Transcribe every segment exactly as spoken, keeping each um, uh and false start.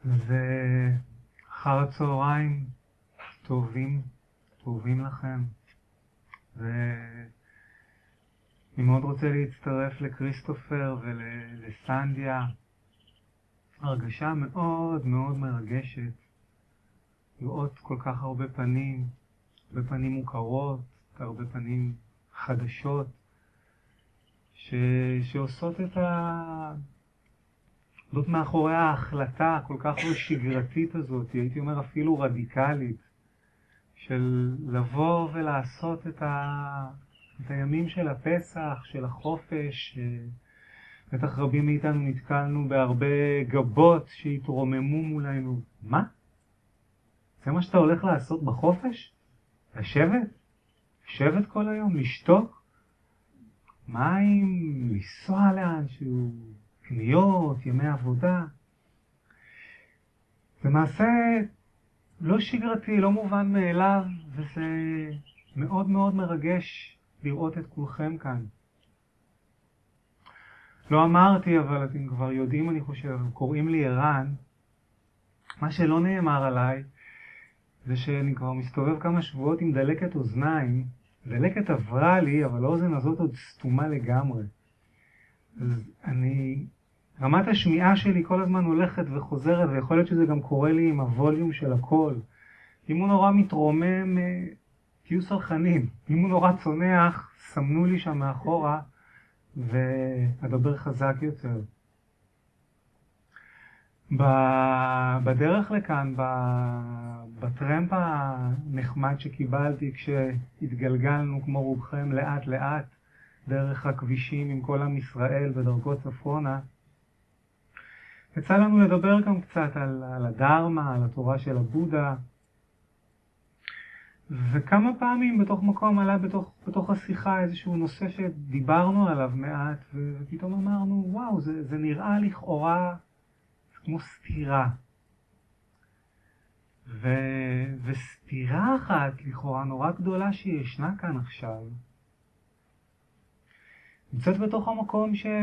ואחר הצהריים טובים, טובים לכם. ואני מאוד רוצה להצטרף לקריסטופר ולסנדיה. הרגשה מאוד מאוד מרגשת לראות כל כך הרבה פנים, הרבה פנים מוכרות, הרבה פנים חדשות, ש... שעושות את ה... זאת מאחורי ההחלטה כל כך לא שגרתית הזאת, הייתי אומר אפילו רדיקלית, של לבוא ולעשות את, ה... את הימים של הפסח, של החופש. בטח רבים מאיתנו נתקלנו בהרבה גבות שהתרוממו מולנו. מה? זה מה שאתה הולך לעשות בחופש? לשבת? לשבת כל היום? לשתוק? מים? לנסוע לאנשהו? קניות? ימי עבודה? זה מעשה לא שגרתי, לא מובן מאליו, וזה מאוד מאוד מרגש לראות את כולכם כאן. לא אמרתי, אבל אתם כבר יודעים, אני חושב, קוראים לי ערן. מה שלא נאמר עליי, זה שאני כבר מסתובב כמה שבועות עם דלקת אוזניים. דלקת עברה לי, אבל האוזן הזאת עוד סתומה לגמרי. אז אני... רמת השמיעה שלי כל הזמן הולכת וחוזרת, ויכול להיות שזה גם קורה לי עם הווליום של הכל. אם הוא נורא מתרומם, תהיו סלחנים. אם הוא נורא צונח, סמנו לי שם מאחורה, ואדבר חזק יותר. בדרך לכאן, בטרמפ הנחמד שקיבלתי כשהתגלגלנו כמו רובכם לאט לאט דרך הכבישים עם כל עם ישראל בדרכו צפונה, יצא לנו לדבר גם קצת על, על הדרמה, על התורה של הבודה, וכמה פעמים בתוך מקום עלה בתוך, בתוך השיחה איזשהו נושא שדיברנו עליו מעט, ופתאום אמרנו, וואו, זה, זה נראה לכאורה כמו סתירה. ו, וסתירה אחת לכאורה נורא גדולה שישנה כאן עכשיו, נמצאת בתוך המקום ש...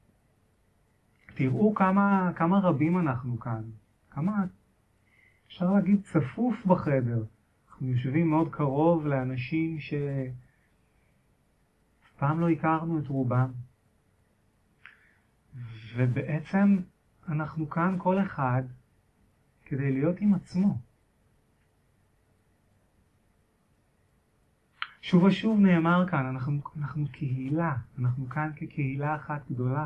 תראו כמה, כמה רבים אנחנו כאן, כמה, אפשר להגיד, צפוף בחדר. אנחנו יושבים מאוד קרוב לאנשים שאף פעם לא הכרנו את רובם. ובעצם אנחנו כאן כל אחד כדי להיות עם עצמו. שוב ושוב נאמר כאן, אנחנו, אנחנו קהילה, אנחנו כאן כקהילה אחת גדולה.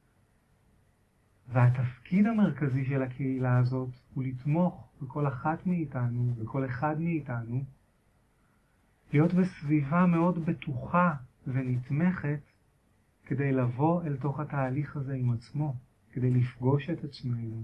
והתפקיד המרכזי של הקהילה הזאת הוא לתמוך בכל אחת מאיתנו, בכל אחד מאיתנו, להיות בסביבה מאוד בטוחה ונתמכת כדי לבוא אל תוך התהליך הזה עם עצמו, כדי לפגוש את עצמנו.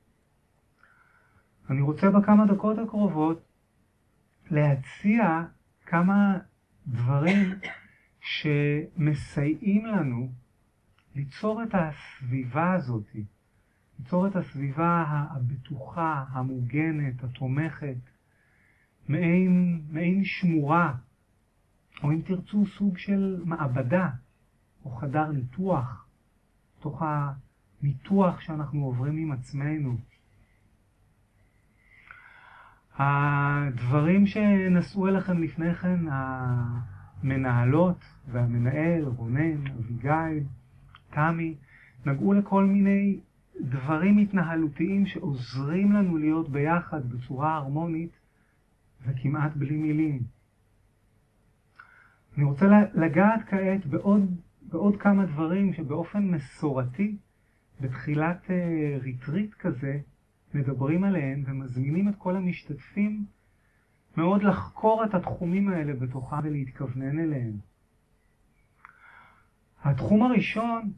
אני רוצה בכמה דקות הקרובות להציע כמה דברים שמסייעים לנו ליצור את הסביבה הזאת, ליצור את הסביבה הבטוחה, המוגנת, התומכת, מעין, מעין שמורה, או אם תרצו סוג של מעבדה, או חדר ניתוח, תוך הניתוח שאנחנו עוברים עם עצמנו. הדברים שנסעו אליכם לפני כן, המנהלות והמנהל, רונן, אביגיל, תמי, נגעו לכל מיני דברים התנהלותיים שעוזרים לנו להיות ביחד בצורה הרמונית וכמעט בלי מילים. אני רוצה לגעת כעת בעוד, בעוד כמה דברים שבאופן מסורתי, בתחילת uh, ריטריט כזה, מדברים עליהם ומזמינים את כל המשתתפים מאוד לחקור את התחומים האלה בתוכם ולהתכוונן אליהם. התחום הראשון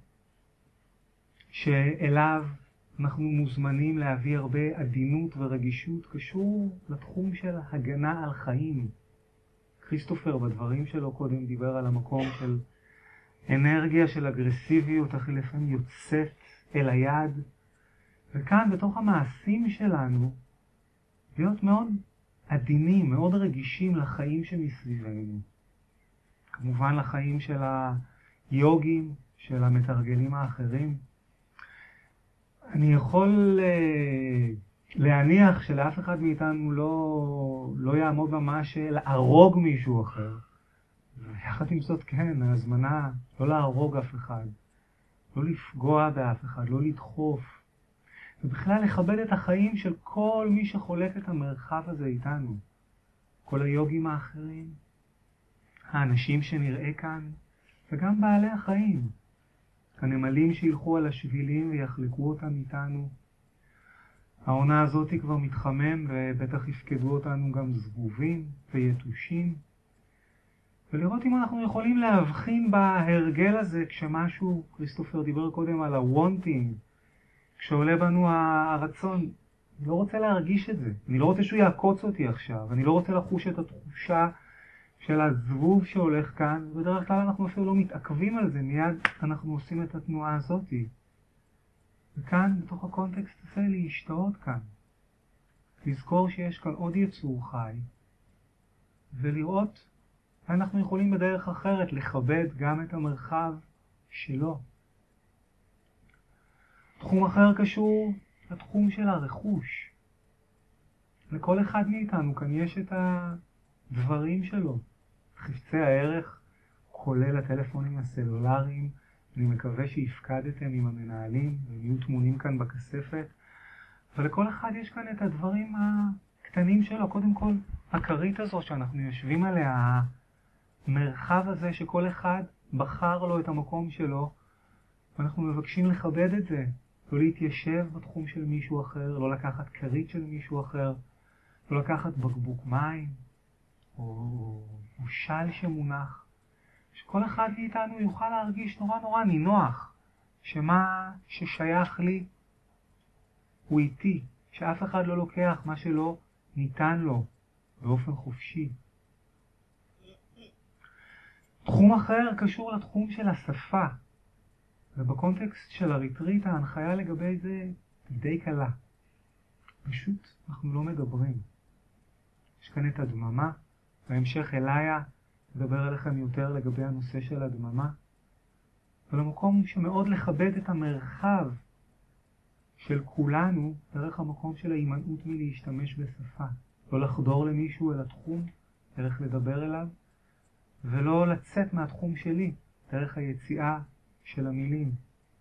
שאליו אנחנו מוזמנים להביא הרבה עדינות ורגישות קשור לתחום של הגנה על חיים. כריסטופר בדברים שלו קודם דיבר על המקום של אנרגיה של אגרסיביות, אך לפעמים יוצאת אל היד. וכאן בתוך המעשים שלנו להיות מאוד עדינים, מאוד רגישים לחיים שמסביבנו. כמובן לחיים של היוגים, של המתרגלים האחרים. אני יכול uh, להניח שלאף אחד מאיתנו לא, לא יעמוד ממש להרוג מישהו אחר. ויחד עם זאת כן, ההזמנה לא להרוג אף אחד, לא לפגוע באף אחד, לא לדחוף. ובכלל לכבד את החיים של כל מי שחולק את המרחב הזה איתנו. כל היוגים האחרים, האנשים שנראה כאן, וגם בעלי החיים. הנמלים שילכו על השבילים ויחלקו אותם איתנו. העונה הזאת כבר מתחמם ובטח יפקדו אותנו גם זבובים ויתושים. ולראות אם אנחנו יכולים להבחין בהרגל הזה כשמשהו, כריסטופר דיבר קודם על ה-wanting, כשעולה בנו הרצון, אני לא רוצה להרגיש את זה, אני לא רוצה שהוא יעקוץ אותי עכשיו, אני לא רוצה לחוש את התחושה של הזבוב שהולך כאן, ובדרך כלל אנחנו אפילו לא מתעכבים על זה, מיד אנחנו עושים את התנועה הזאת. וכאן, בתוך הקונטקסט הזה, להשתאות כאן. לזכור שיש כאן עוד יצור חי, ולראות אנחנו יכולים בדרך אחרת לכבד גם את המרחב שלו. תחום אחר קשור לתחום של הרכוש. לכל אחד מאיתנו כאן יש את הדברים שלו. חפצי הערך, כולל הטלפונים הסלולריים, אני מקווה שהפקדתם עם המנהלים, והם יהיו תמונים כאן בכספת. ולכל אחד יש כאן את הדברים הקטנים שלו. קודם כל, הכרית הזו שאנחנו יושבים עליה, המרחב הזה שכל אחד בחר לו את המקום שלו, ואנחנו מבקשים לכבד את זה. לא להתיישב בתחום של מישהו אחר, לא לקחת כרית של מישהו אחר, לא לקחת בקבוק מים, או, או של שמונח. שכל אחד מאיתנו יוכל להרגיש נורא נורא נינוח, שמה ששייך לי הוא איתי, שאף אחד לא לוקח מה שלא ניתן לו באופן חופשי. תחום אחר קשור לתחום של השפה, ובקונטקסט של הריטריט ההנחיה לגבי זה די קלה. פשוט אנחנו לא מדברים. יש כאן את הדממה, בהמשך אליה נדבר עליכם יותר לגבי הנושא של הדממה, אבל המקום שמאוד לכבד את המרחב של כולנו דרך המקום של ההימנעות מלהשתמש בשפה. לא לחדור למישהו אל התחום, דרך לדבר אליו, ולא לצאת מהתחום שלי, דרך היציאה של המילים.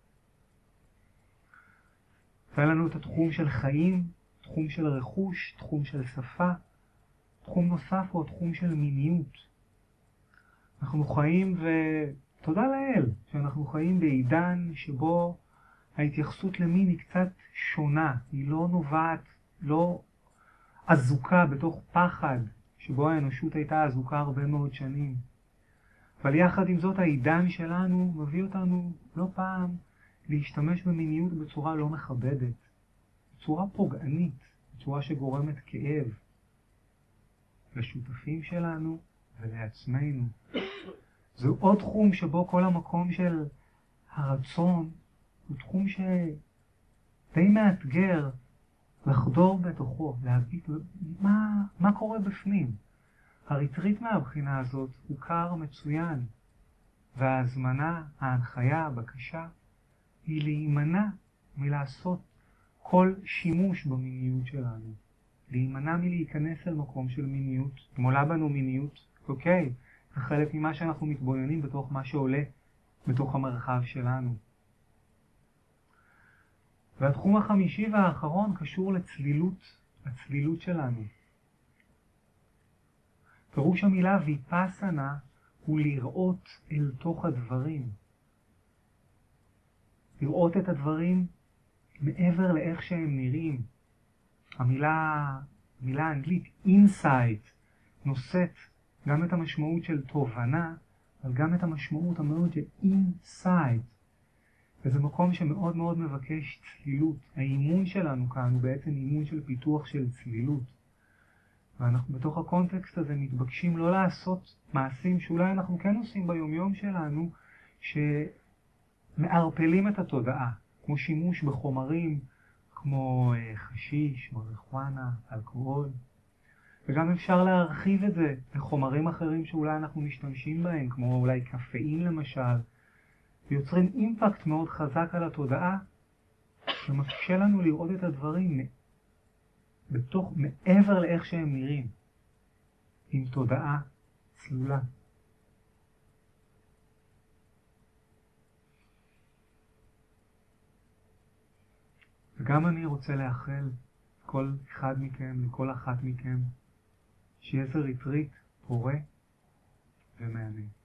והיה לנו את התחום של חיים, תחום של רכוש, תחום של שפה. תחום נוסף הוא התחום של מיניות. אנחנו חיים, ותודה לאל, שאנחנו חיים בעידן שבו ההתייחסות למין היא קצת שונה. היא לא נובעת, לא אזוקה בתוך פחד, שבו האנושות הייתה אזוקה הרבה מאוד שנים. אבל יחד עם זאת העידן שלנו מביא אותנו לא פעם להשתמש במיניות בצורה לא מכבדת, בצורה פוגענית, בצורה שגורמת כאב לשותפים שלנו ולעצמנו. זהו עוד תחום שבו כל המקום של הרצון הוא תחום שדי מאתגר לחדור בתוכו, להגיד מה, מה קורה בפנים. הריטריט מהבחינה הזאת הוא קר מצוין, וההזמנה, ההנחיה, הבקשה, היא להימנע מלעשות כל שימוש במיניות שלנו. להימנע מלהיכנס אל מקום של מיניות. אם עולה בנו מיניות, אוקיי, זה חלק ממה שאנחנו מתבוננים בתוך מה שעולה בתוך המרחב שלנו. והתחום החמישי והאחרון קשור לצלילות, לצלילות שלנו. פירוש המילה ויפאסנה הוא לראות אל תוך הדברים. לראות את הדברים מעבר לאיך שהם נראים. המילה, המילה האנגלית insight נושאת גם את המשמעות של תובנה, אבל גם את המשמעות המאוד של insight. וזה מקום שמאוד מאוד מבקש צלילות. האימון שלנו כאן הוא בעצם אימון של פיתוח של צלילות. ואנחנו בתוך הקונטקסט הזה מתבקשים לא לעשות מעשים שאולי אנחנו כן עושים ביומיום שלנו, שמערפלים את התודעה, כמו שימוש בחומרים, כמו חשיש, מריחואנה, אלכוהול. וגם אפשר להרחיב את זה לחומרים אחרים שאולי אנחנו משתמשים בהם, כמו אולי קפאין למשל, ויוצרים אימפקט מאוד חזק על התודעה, שמפשה לנו לראות את הדברים בתוך, מעבר לאיך שהם נראים, עם תודעה צלולה. וגם אני רוצה לאחל כל אחד מכם, לכל אחת מכם, שיהיה זה ריטריט פורה ומעניין.